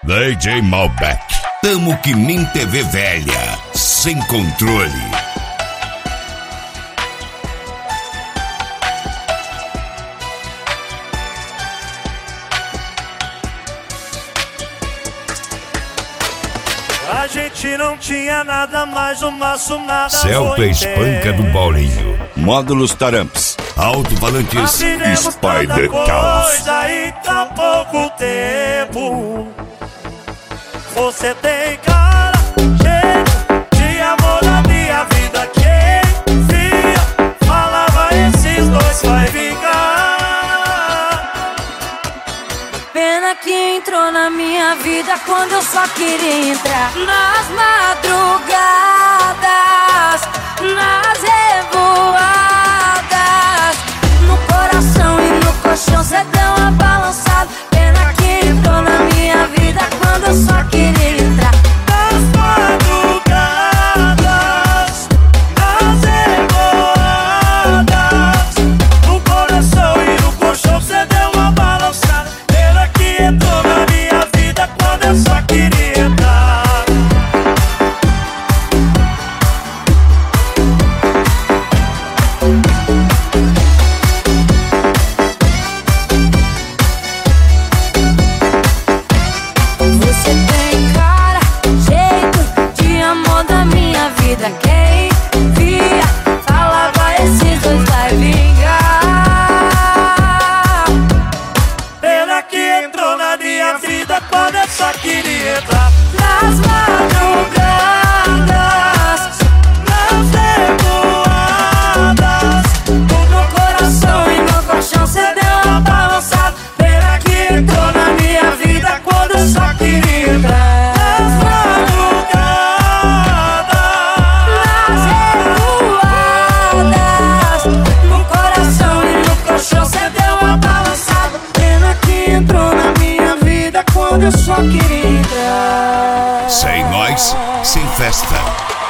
DJ Malbec. Tamo que nem TV velha, sem controle. A gente não tinha nada, mas o maço nada. Celta espanca do Paulinho. Módulos Taramps. Alto-falantes Spider Caos. E tão pouco tempo. Você tem cara, cheio de amor na minha vida. Quem via, falava esses dois vai vingar. Pena que entrou na minha vida quando eu só queria entrar. Nas madrugadas, nas revoadas, no coração e no colchão cê deu uma balançada. Pena que entrou na minha vida quando eu só queria entrar. Nas madrugadas, nas revoadas, no coração e no colchão cê deu uma balançada. Pena que entrou na minha vida quando eu só queria entrar. Você tem cara, jeito de amor da minha vida. Quem via, falava esses dois vai vingar. Pena que entrou na minha vida quando eu só queria entrar. Nas madrugadas, Nas revoadas, no coração e no colchão cê deu uma balançada. pena que entrou na minha vida quando eu só queria entrar. Nas Nas revoadas, no coração e no colchão cê deu uma balançada. Pena que entrou na minha vida quando eu só queria entrar. Sem nós, sem festa.